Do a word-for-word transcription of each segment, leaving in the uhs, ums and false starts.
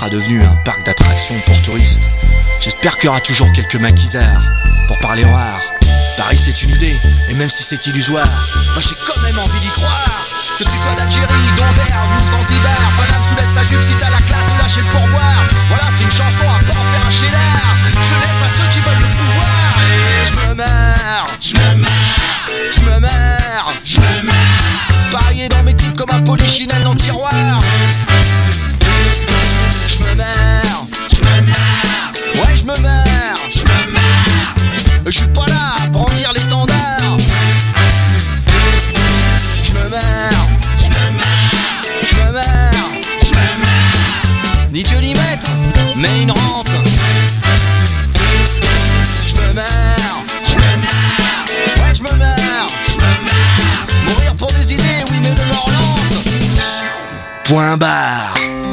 sera devenu un parc d'attractions pour touristes. J'espère qu'il y aura toujours quelques maquisards pour parler rare. Paris c'est une idée, et même si c'est illusoire, moi j'ai quand même envie d'y croire. Que tu sois d'Algérie, d'Anvers, ou de Zanzibar, Paname soulève sa jupe si t'as la classe de lâcher le pourboire. Voilà, c'est une chanson à pas en faire un cheddar. Je laisse à ceux qui veulent le pouvoir. Et je me marre, je me marre, je me marre, je me marre. Parier dans mes titres comme un polichinelle dans le tiroir. Je me marre, je me marre, ouais je me marre, je me marre. Je suis pas là à brandir l'étendard. Je me marre, je me marre, je me marre, je me marre. Ni Dieu ni maître, mais une rente. Je me marre, je me marre, ouais je me marre, je me marre. Mourir pour des idées, oui mais de leur lente. Point barre.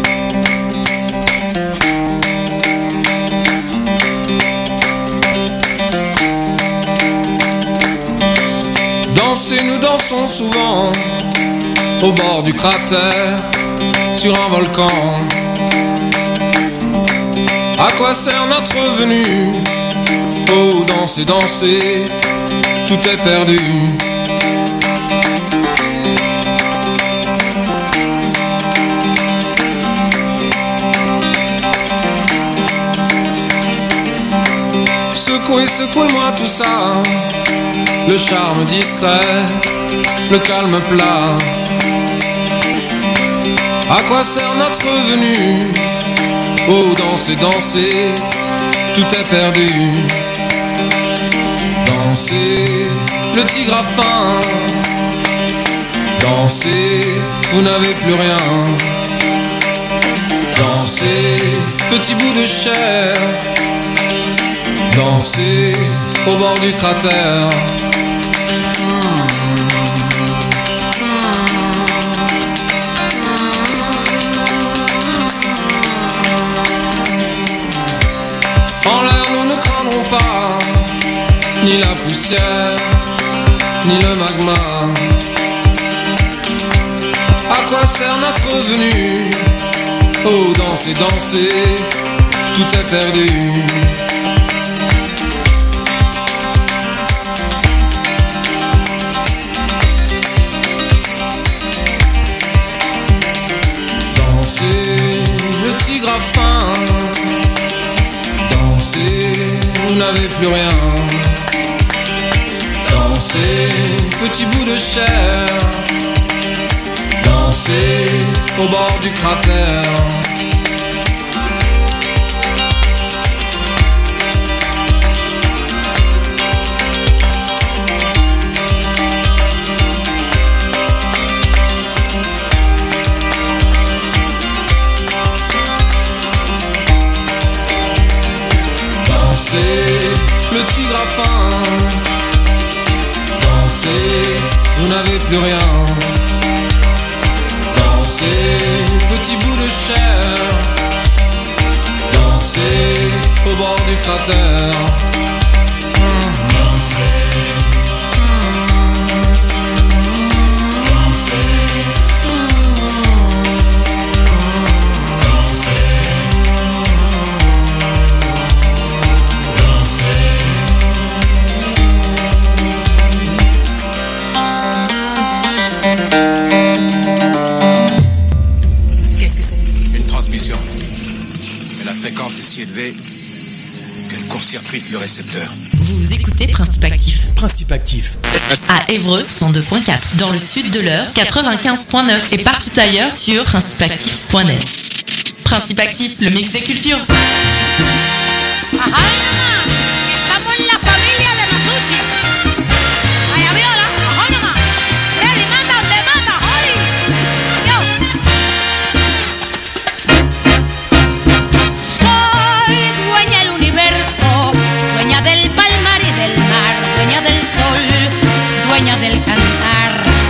Danser, nous dansons souvent au bord du cratère, sur un volcan. À quoi sert notre venue? Oh, danser, danser, tout est perdu. Secouez, secouez-moi tout ça. Le charme discret, le calme plat. À quoi sert notre venue? Oh, danser, danser, tout est perdu. Dansez, le tigre a faim. Dansez, vous n'avez plus rien. Dansez, petit bout de chair. Dansez, au bord du cratère. En l'air nous ne craindrons pas ni la poussière, ni le magma. À quoi sert notre venue? Oh, danser, danser, tout est perdu. Vous n'avez plus rien. Dansez, petit bout de chair. Dansez au bord du cratère. Le tigre a faim. Dansez, vous n'avez plus rien. Dansez, petit bout de chair. Dansez, au bord du cratère. Qu'elle court-circuite le récepteur. Vous écoutez Principe Actif. Principe Actif. À Évreux, cent deux virgule quatre. Dans le sud de l'Eure, quatre-vingt-quinze virgule neuf. Et partout ailleurs sur principe actif point net. Principe Actif, le mix des cultures. Ajá, estamos en la familia de Masucci. Maya Viola, ajá nomás. Freddy manda donde manda, Holly. Yo. Soy dueña del universo, dueña del palmar y del mar, dueña del sol, dueña del cantar.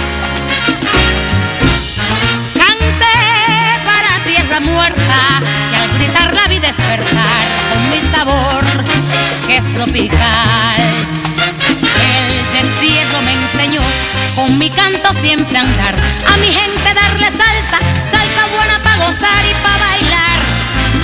Canté para tierra muerta y al gritar la vi despertar con mi sabor que es tropical. El destierro me enseñó con mi canto siempre andar, a mi gente darle salsa, salsa buena pa' gozar y pa' bailar.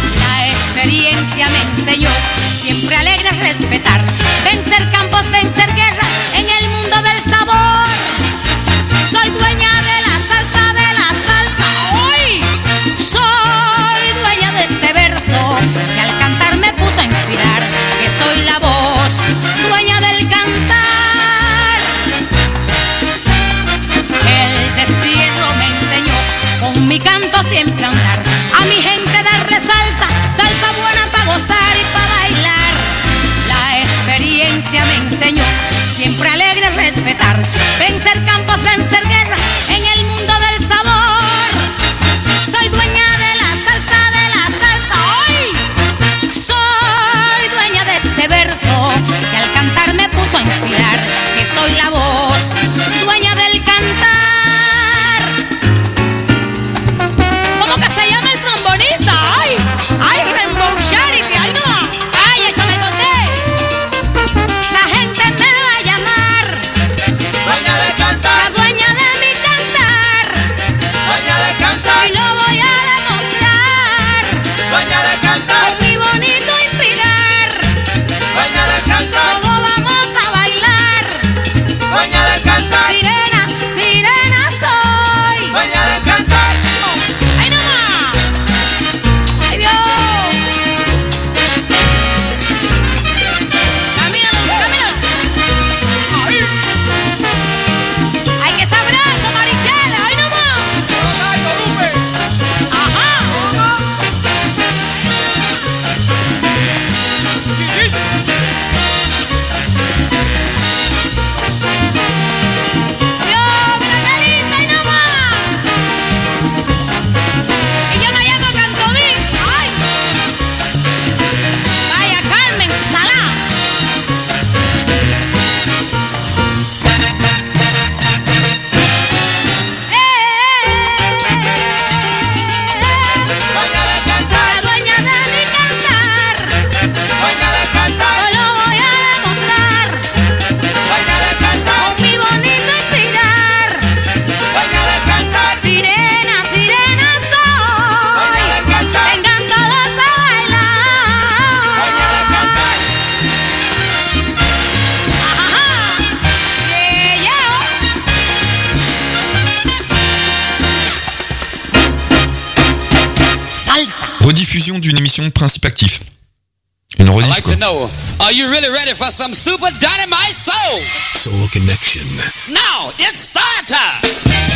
salsa. Rediffusion d'une émission de Principe Actif. Une I'd rediff like quoi. to know, are you really ready for some super dynamite soul? Soul Connection. Now, it's start time!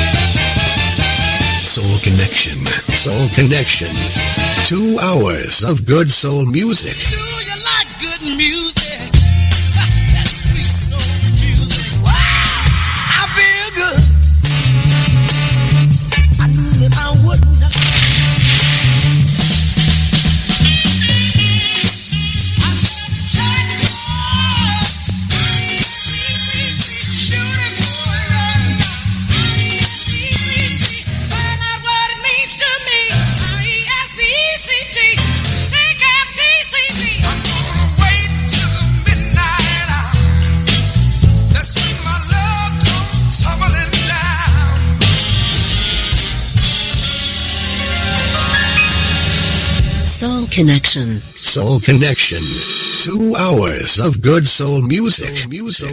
Soul Connection. Soul Connection. Two hours of good soul music. Do you like good music? That sweet soul music. Wow! I feel good. I knew that I would not. Soul Connection. Soul Connection. Two hours of good soul music. Soul music.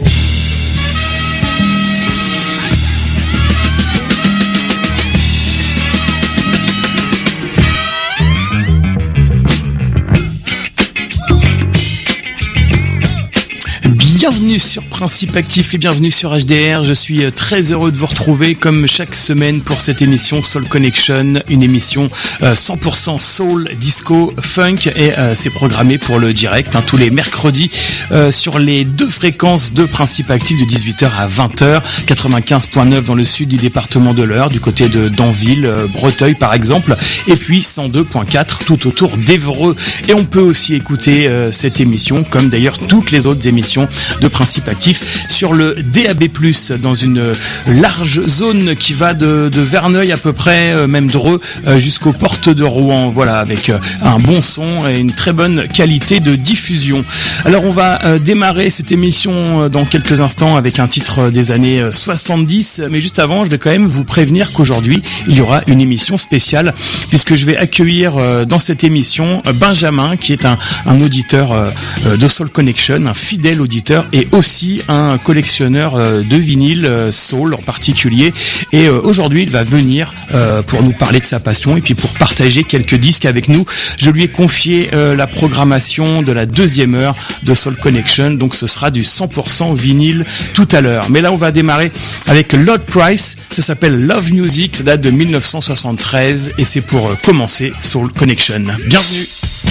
Bienvenue sur Principe Actif et bienvenue sur H D R. Je suis très heureux de vous retrouver comme chaque semaine pour cette émission Soul Connection, une émission euh, cent pour cent soul, disco, funk et euh, c'est programmé pour le direct hein, tous les mercredis euh, sur les deux fréquences de Principe Actif de dix-huit heures à vingt heures, quatre-vingt-quinze virgule neuf dans le sud du département de l'Eure, du côté de Danville, euh, Breteuil par exemple, et puis cent deux virgule quatre tout autour d'Évreux. Et on peut aussi écouter euh, cette émission comme d'ailleurs toutes les autres émissions de Principe Actif sur le D A B plus, dans une large zone qui va de, de Verneuil à peu près, euh, même Dreux, euh, jusqu'aux portes de Rouen. Voilà, avec euh, un bon son et une très bonne qualité de diffusion. Alors on va euh, démarrer cette émission euh, dans quelques instants avec un titre euh, des années euh, soixante-dix, mais juste avant je vais quand même vous prévenir qu'aujourd'hui il y aura une émission spéciale puisque je vais accueillir euh, dans cette émission euh, Benjamin qui est un, un auditeur euh, euh, de Soul Connection, un fidèle auditeur et aussi un collectionneur euh, de vinyle euh, soul en particulier. Et euh, aujourd'hui il va venir euh, pour nous parler de sa passion et puis pour partager quelques disques avec nous. Je lui ai confié euh, la programmation de la deuxième heure de Soul Connection, donc ce sera du cent pour cent vinyle tout à l'heure. Mais là on va démarrer avec Lord Price, ça s'appelle Love Music, ça date de mille neuf cent soixante-treize et c'est pour euh, commencer Soul Connection. Bienvenue.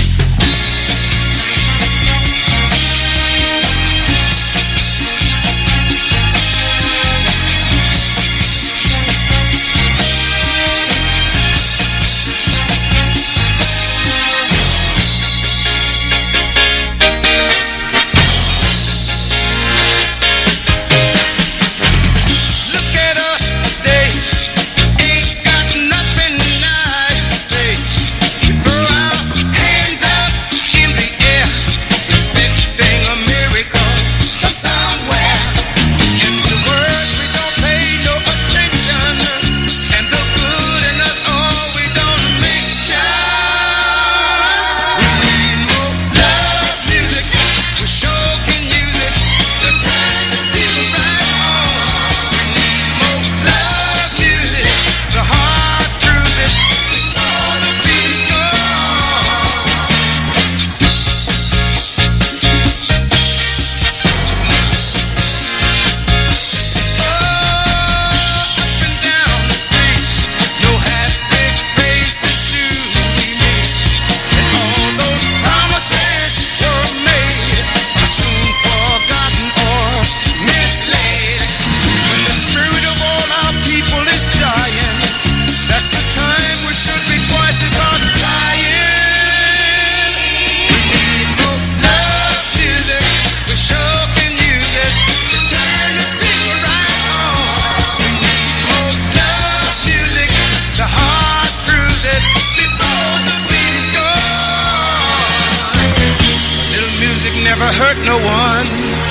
hurt no one.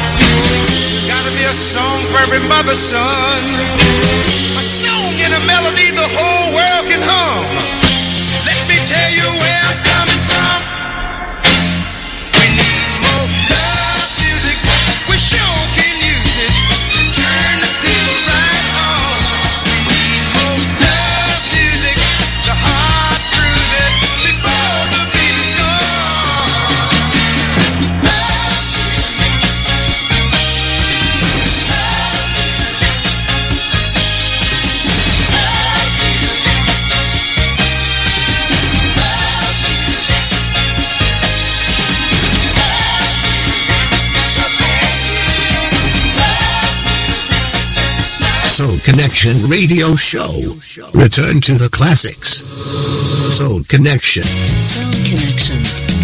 Gotta be a song for every mother's son. A song and a melody the whole world can hum. Let me tell you where I'm coming from. We need more love music. We sure can use it to turn the people right on. We need more love music. The heart proves it. Soul Connection radio show. Return to the classics. Soul Connection. Soul Connection.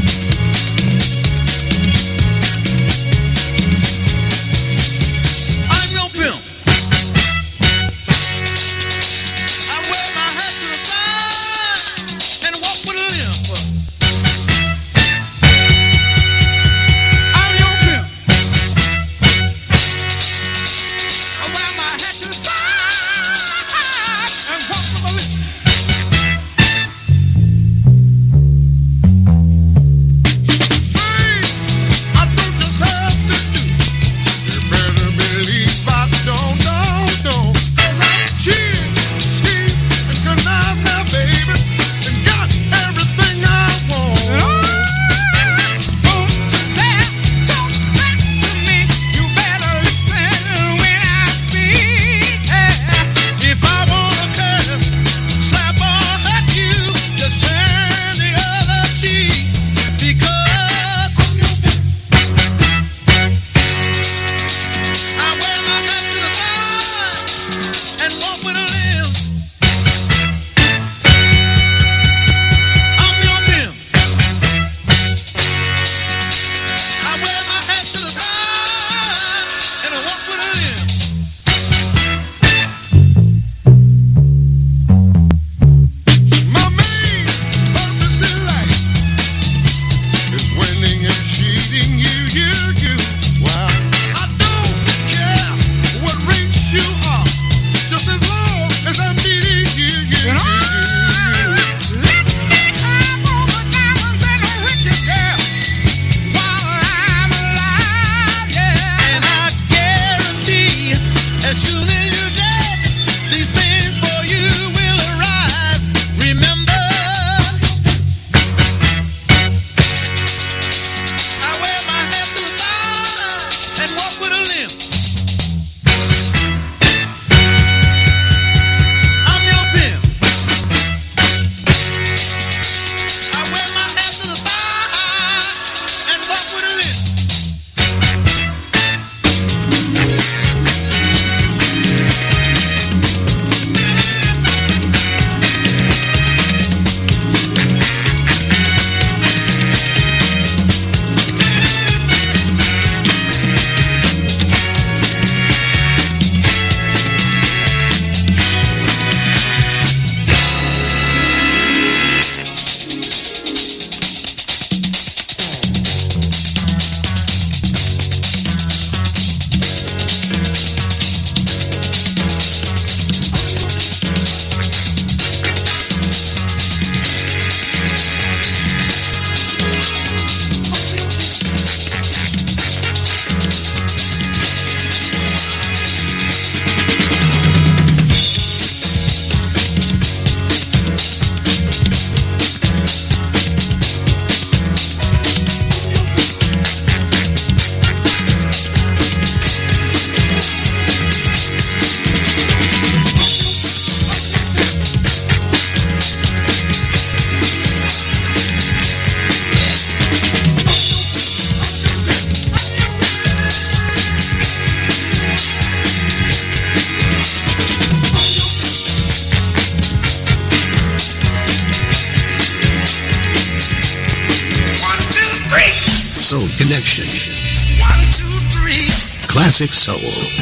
Soul Connection. One, two, three. Classic Soul.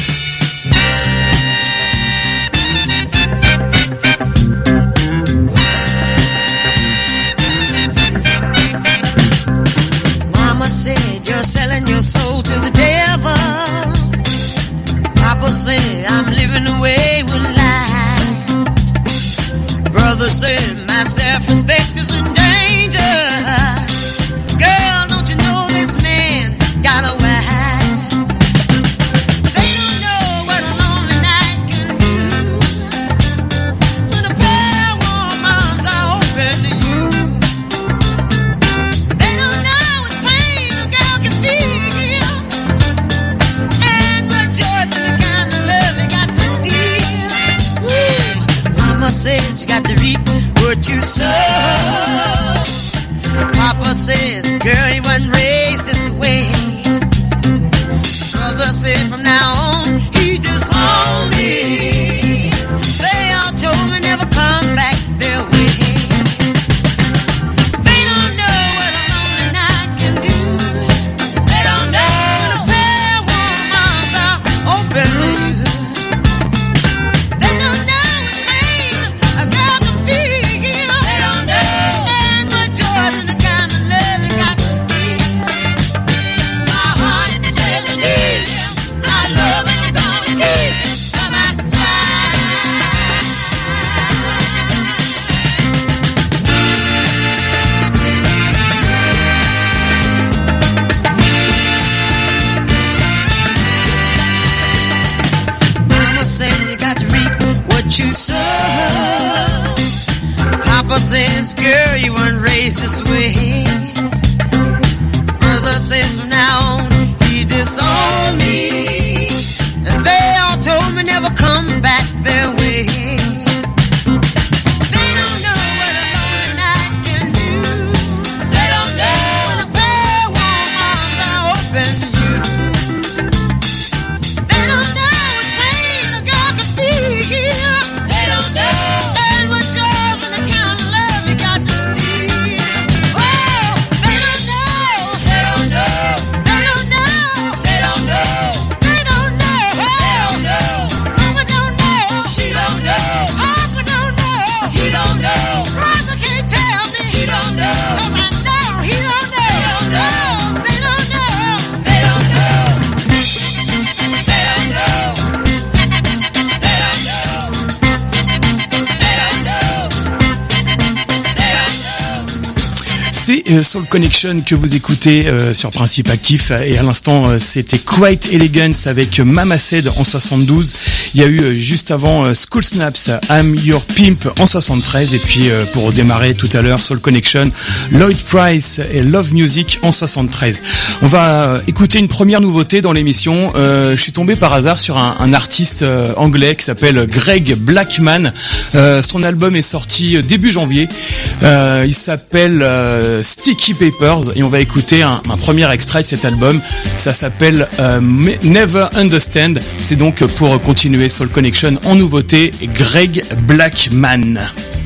Mama said you're selling your soul to the devil. Papa said I'm living away with life. Brother said my self-respect is in danger. Girl, don't you know this man got a wife? They don't know what a lonely night can do when a pair of warm arms are open to you. They don't know what pain a girl can feel and what joy to the kind of love you got to steal. Woo. Mama said you got to reap what you sow. Papa says, girl, you wasn't raised this way. Brother said, from now on, he disowned me. girl, you weren't raised this way. Brother says from now on, he disowned me. And they all told me never come back their way. They don't know what a lonely night can do. They don't know when a pair of warm arms are open to you. They don't know what pain a girl can feel. They don't know. And what joys and the kind of love you got to steal. Oh, they don't know. They don't know. They don't know. They don't know. They don't know. They don't know. Mama don't know. She don't know. Papa don't know. He don't know. Brother can't tell me. He don't know. Cause I know he don't know. They don't know. They don't know. They don't know. They don't know. C'est euh, Soul Connection que vous écoutez euh, sur Principe Actif, et à l'instant euh, c'était Quite Elegance avec Mama Said en soixante-douze. Il y a eu euh, juste avant euh, School Snaps, I'm Your Pimp en soixante-treize, et puis euh, pour démarrer tout à l'heure Soul Connection, Lloyd Price et Love Music en soixante-treize. On va euh, écouter une première nouveauté dans l'émission. Euh, je suis tombé par hasard sur un, un artiste euh, anglais qui s'appelle Greg Blackman. Euh, son album est sorti début janvier. Euh, il s'appelle euh, Sticky Papers, et on va écouter un, un premier extrait de cet album. Ça s'appelle euh, Never Understand. C'est donc pour continuer Soul Connection en nouveauté, Greg Blackman.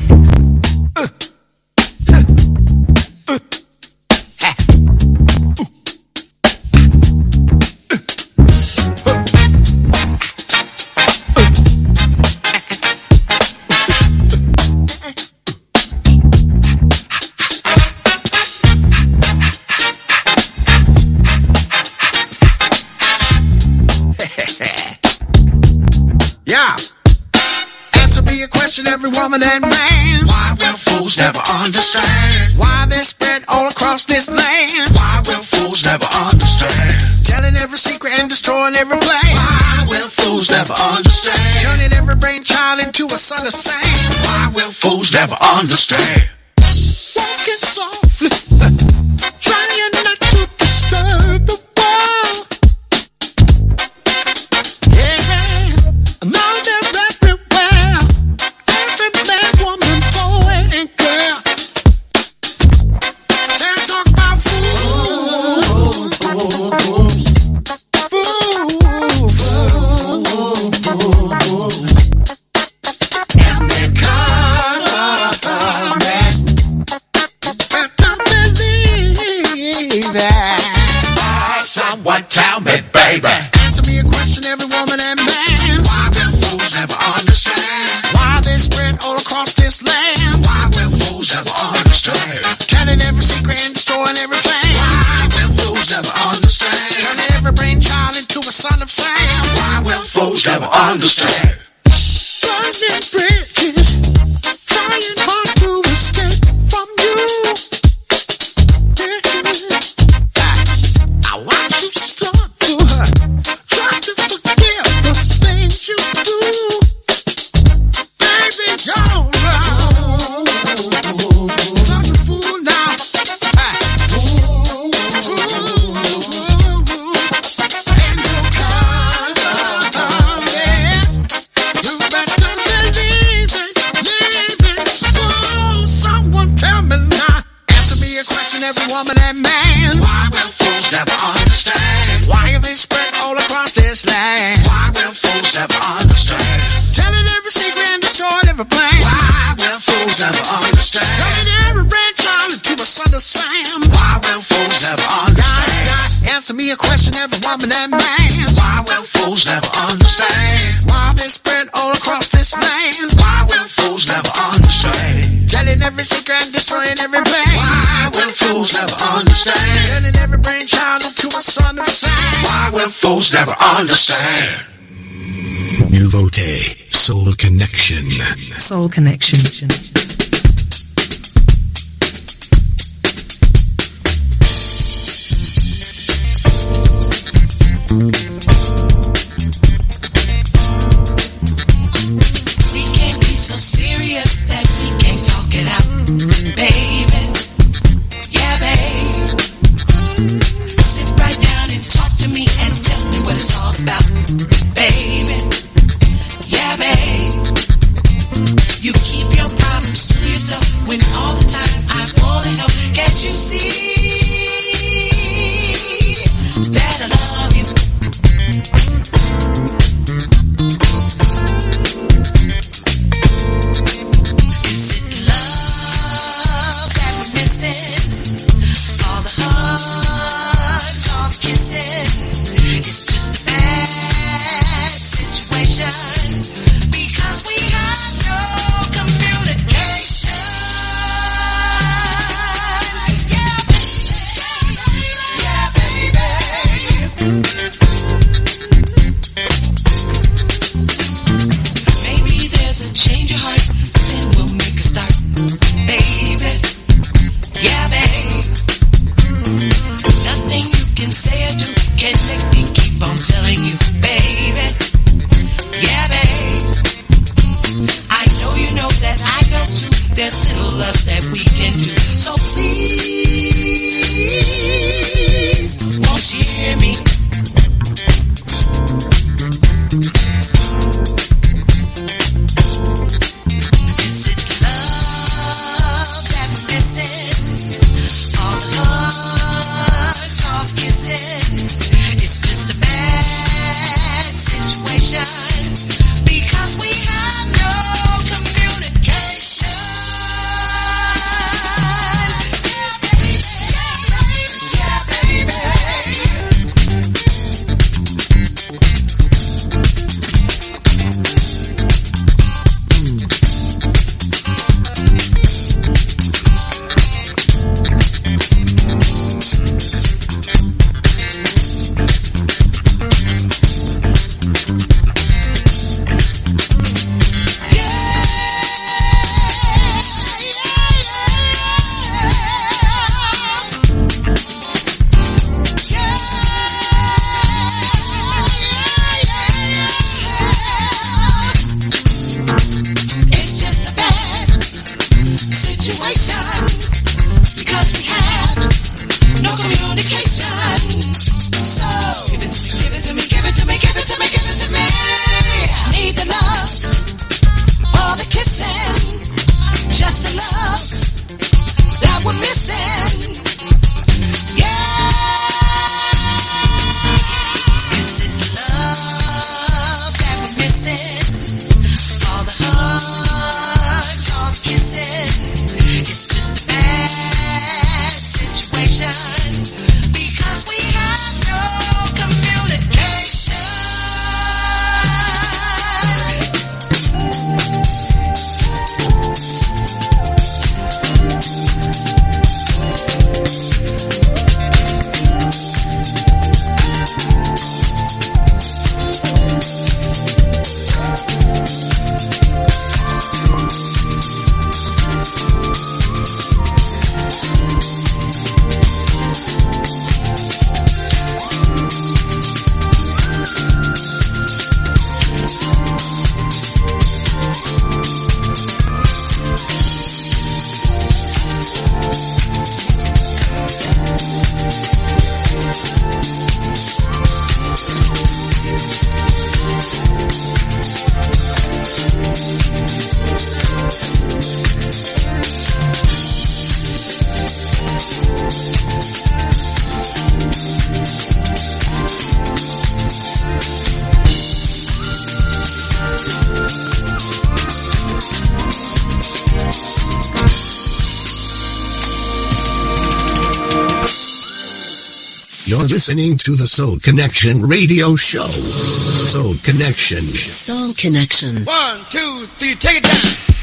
Every woman and man, why will fools never understand? Why they're spread all across this land? Why will fools never understand? Telling every secret and destroying every plan. Why will fools never understand? Turning every brainchild into a son of sand. Why will fools never understand? Walking softly, trying not to disturb the world. Yeah, now they're everywhere. Every man, woman, boy, and girl. Say talk about fools, fools, fools, fools. And they come back. Better believe that. Someone tell me, baby. Answer me a question, every woman and man. Why will fools never understand? Why they spread all across this land? Why will fools never understand? Telling every secret and destroying every plan. Why will fools never understand? Turning every brainchild into a son of Sam. Why will fools never understand? Burning bridges, trying hard to escape from you. I watch you start to hurt, try to forget the things you do. Baby, you're wrong. Such a fool now. Ooh, and you're coming. You better believe it, believe it. Ooh, someone tell me now. Answer me a question, every woman and man. Why will fools never understand? Why are they spread all across this land? Why will fools never understand? Telling every secret and destroying every plan. Why will fools never understand? Turning every brainchild into a son of Sam. Why will fools never understand? Yeah, yeah. Answer me a question, every woman and man. Why will fools never understand? Why they spread all across this land? Why will fools never understand? Telling every secret and destroying every plan. Why will fools never understand? Turning every brainchild into a son of Sam. Why will fools never understand? Nouveauté, Soul Connection. Soul Connection. We can't be so serious that we can't talk it out, baby. You're listening to the Soul Connection radio show. Soul Connection. Soul Connection. One, two, three, take it down.